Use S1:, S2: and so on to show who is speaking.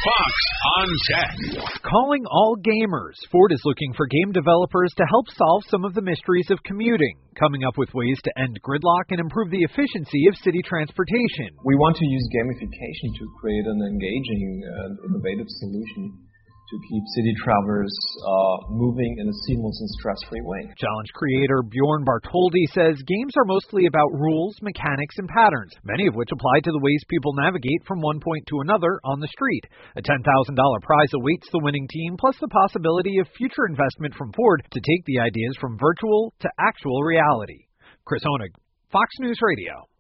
S1: Fox on Tech.
S2: Calling all gamers. Ford is looking for game developers to help solve some of the mysteries of commuting, coming up with ways to end gridlock and improve the efficiency of city transportation.
S3: We want to use gamification to create an engaging and innovative solution to keep city travelers moving in a seamless and stress-free way.
S2: Challenge creator Bjorn Bartholdi says games are mostly about rules, mechanics, and patterns, many of which apply to the ways people navigate from one point to another on the street. A $10,000 prize awaits the winning team, plus the possibility of future investment from Ford to take the ideas from virtual to actual reality. Chris Honig, Fox News Radio.